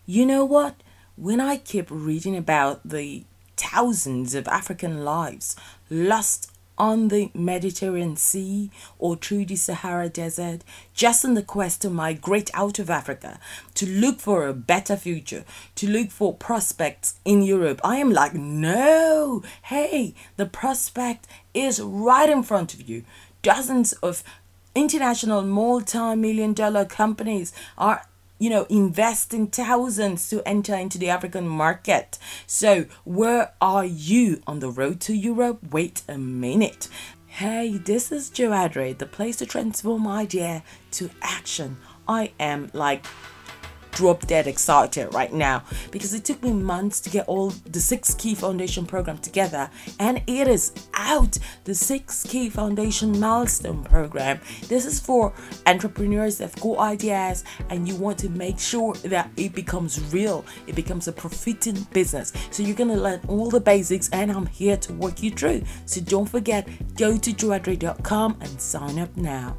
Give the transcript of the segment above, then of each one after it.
You know what? When I keep reading about the thousands of African lives lost on the Mediterranean Sea or through the Sahara Desert, just in the quest to migrate out of Africa, to look for a better future, to look for prospects in Europe, I am like, no, hey, the prospect is right in front of you. Dozens of international multi-million dollar companies are investing thousands to enter into the African market. So, where are you on the road to Europe? Wait a minute. Hey, this is Joadre, the place to transform idea to action. I am like drop dead excited right now because it took me months to get all the 6 key foundation program together, and it is out. The 6 key foundation milestone program, this is for entrepreneurs that have got ideas and you want to make sure that it becomes real, it becomes a profiting business. So you're gonna learn all the basics and I'm here to walk you through. So don't forget, go to joadre.com and sign up now.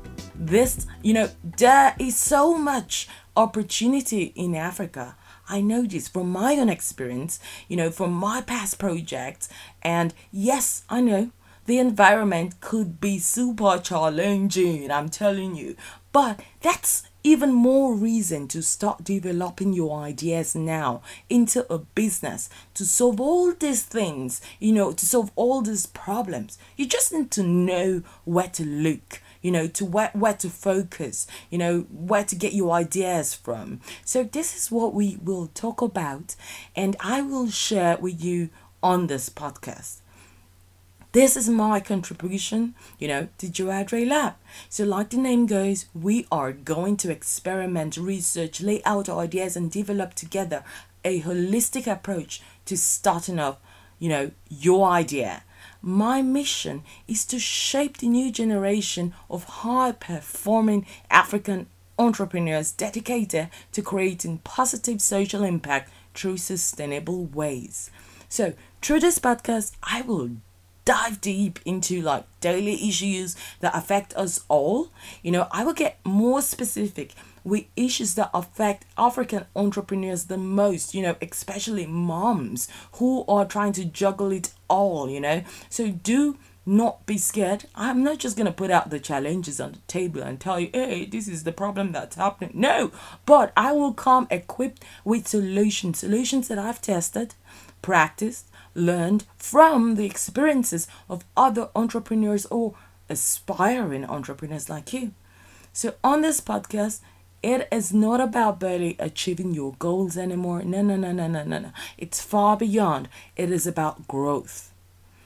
There is so much opportunity in Africa. I know this from my own experience, from my past projects. And yes, I know the environment could be super challenging, I'm telling you. But that's even more reason to start developing your ideas now into a business to solve all these things, to solve all these problems. You just need to know where to look, to where to focus, where to get your ideas from. So this is what we will talk about, and I will share with you on this podcast. This is my contribution, to Joadre Lab. So like the name goes, we are going to experiment, research, lay out our ideas and develop together a holistic approach to starting up, your idea. My mission is to shape the new generation of high-performing African entrepreneurs dedicated to creating positive social impact through sustainable ways. So, through this podcast, I will dive deep into like daily issues that affect us all. I will get more specific with issues that affect African entrepreneurs the most, especially moms who are trying to juggle it all. So do not be scared. I'm not just going to put out the challenges on the table and tell you, hey, this is the problem that's happening. No, but I will come equipped with solutions that I've tested, practiced, learned from the experiences of other entrepreneurs or aspiring entrepreneurs like you. So on this podcast, it is not about barely achieving your goals anymore. No. It's far beyond. It is about growth.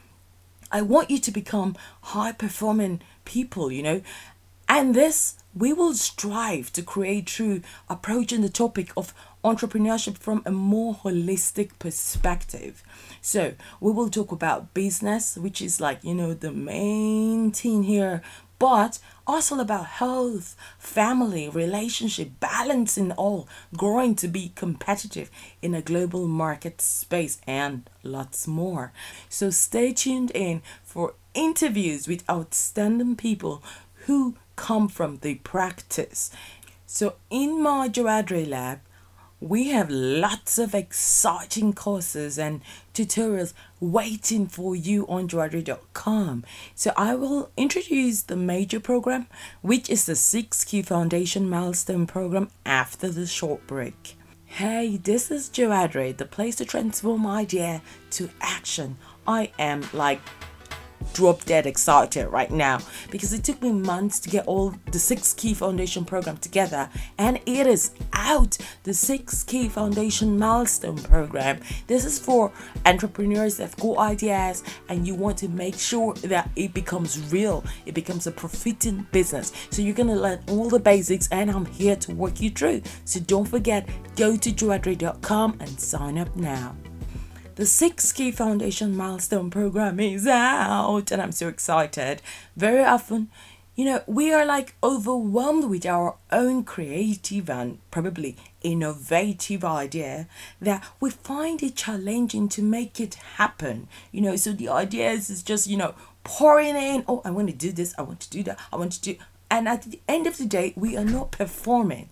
I want you to become high performing people, and this we will strive to create through approaching the topic of entrepreneurship from a more holistic perspective. So we will talk about business, which is like, the main thing here, but also about health, family, relationship, balancing all, growing to be competitive in a global market space, and lots more. So stay tuned in for interviews with outstanding people who come from the practice. So in my Joadre Lab, we have lots of exciting courses and tutorials waiting for you on joadre.com. So I will introduce the major program, which is the 6 Key Foundation Milestone program, after the short break. Hey, this is Joadre, the place to transform idea to action. I am like drop dead excited right now because it took me months to get all the 6 Key Foundation program together, and it is out. The 6 Key Foundation milestone program, this is for entrepreneurs that have got ideas and you want to make sure that it becomes real, it becomes a profiting business. So you're going to learn all the basics and I'm here to walk you through. So don't forget, go to joadre.com and sign up now. The 6 Key Foundation Milestone program is out and I'm so excited. Very often, we are like overwhelmed with our own creative and probably innovative idea that we find it challenging to make it happen. So the ideas is just, pouring in. Oh, I want to do this. I want to do that. I want to do. And at the end of the day, we are not performing.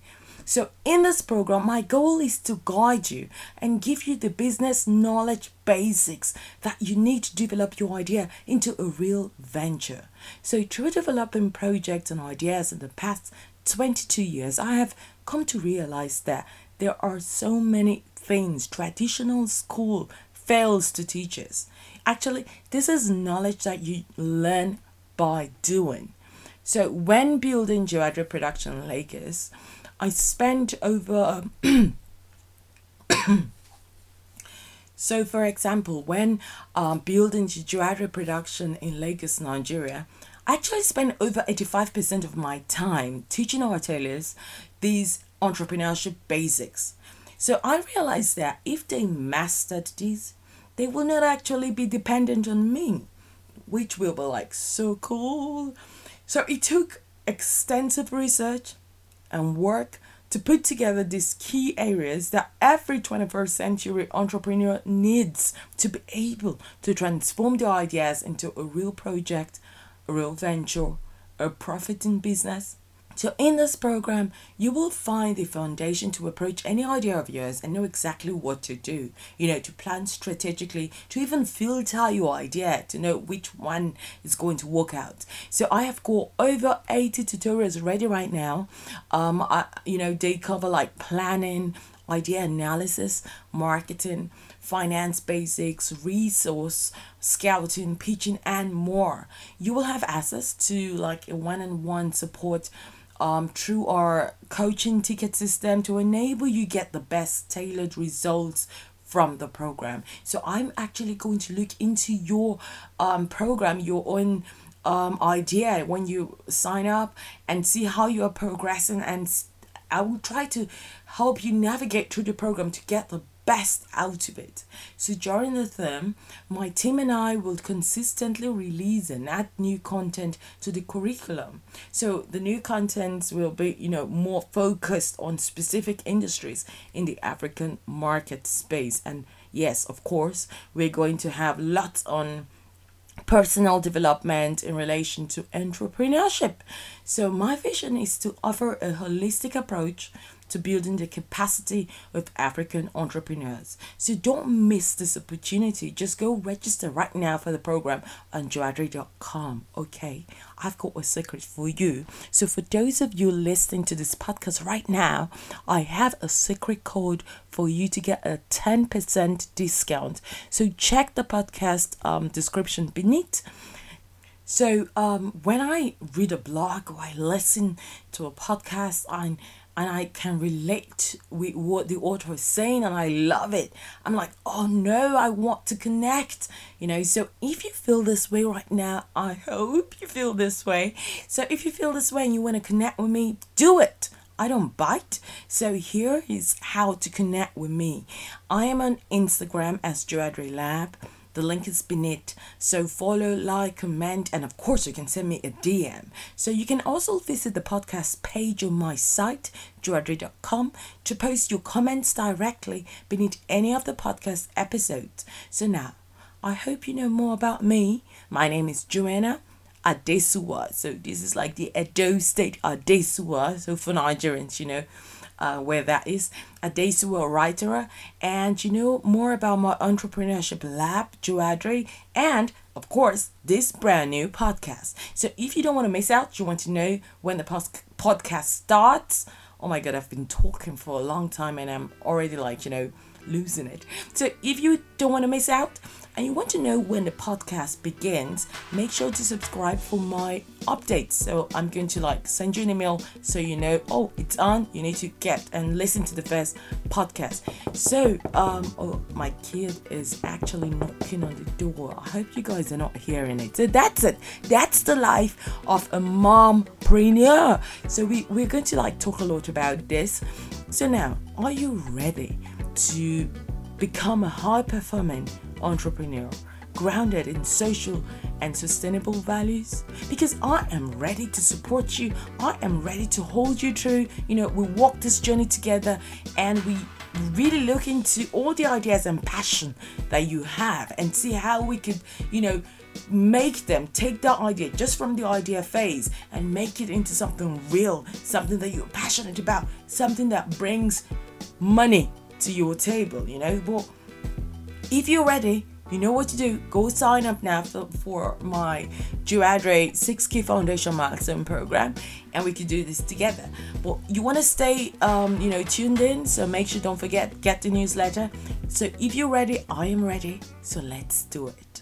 So in this program, my goal is to guide you and give you the business knowledge basics that you need to develop your idea into a real venture. So through developing projects and ideas in the past 22 years, I have come to realize that there are so many things traditional school fails to teach us. Actually, this is knowledge that you learn by doing. So when building Jewelry Production in Lagos, I spent over so for example, when building jewelry production in Lagos, Nigeria, I actually spent over 85% of my time teaching our tailors these entrepreneurship basics. So I realized that if they mastered these, they will not actually be dependent on me, which will be like so cool. So it took extensive research and work to put together these key areas that every 21st century entrepreneur needs to be able to transform their ideas into a real project, a real venture, a profiting business. So in this program, you will find the foundation to approach any idea of yours and know exactly what to do, to plan strategically, to even filter your idea, to know which one is going to work out. So I have got over 80 tutorials ready right now. They cover like planning, idea analysis, marketing, finance basics, resource, scouting, pitching, and more. You will have access to like a one-on-one support through our coaching ticket system to enable you get the best tailored results from the program. So I'm actually going to look into your program, your own idea when you sign up, and see how you are progressing, and I will try to help you navigate through the program to get the best out of it. So during the term, my team and I will consistently release and add new content to the curriculum. So the new contents will be, more focused on specific industries in the African market space. And yes, of course, we're going to have lots on personal development in relation to entrepreneurship. So my vision is to offer a holistic approach to building the capacity of African entrepreneurs. So don't miss this opportunity. Just go register right now for the program on joadri.com. Okay, I've got a secret for you. So for those of you listening to this podcast right now, I have a secret code for you to get a 10% discount. So check the podcast description beneath. So when I read a blog or I listen to a podcast and I can relate with what the author is saying and I love it, I'm like, oh no, I want to connect, So if you feel this way right now, I hope you feel this way. So if you feel this way and you want to connect with me, do it. I don't bite. So here is how to connect with me. I am on Instagram as Joadri Lab. The link is beneath. So follow, like, comment, and of course you can send me a DM. So you can also visit the podcast page on my site, joadri.com, to post your comments directly beneath any of the podcast episodes. So now, I hope you know more about me. My name is Joanna Adesuwa. So this is like the Edo State Adesuwa. So for Nigerians, where that is, Adesuwa writer, and more about my entrepreneurship lab, Joadri, and of course this brand new podcast. So if you don't want to miss out, you want to know when the podcast starts. Oh my god, I've been talking for a long time and I'm already losing it. So if you don't want to miss out and you want to know when the podcast begins, make sure to subscribe for my updates. So I'm going to send you an email so oh, it's on. You need to get and listen to the first podcast. So my kid is actually knocking on the door. I hope you guys are not hearing it. So that's it. That's the life of a mompreneur. So we're going to talk a lot about this. So now, are you ready to become a high-performing entrepreneur grounded in social and sustainable values? Because I am ready to support you. I am ready to hold you through. We walk this journey together and we really look into all the ideas and passion that you have and see how we could, make them take that idea just from the idea phase and make it into something real, something that you're passionate about, something that brings money to your table, But if you're ready, you know what to do. Go sign up now for my Duadre 6 Key Foundation Milestone program, and we can do this together. But you want to stay, tuned in. So make sure, don't forget, get the newsletter. So if you're ready, I am ready. So let's do it.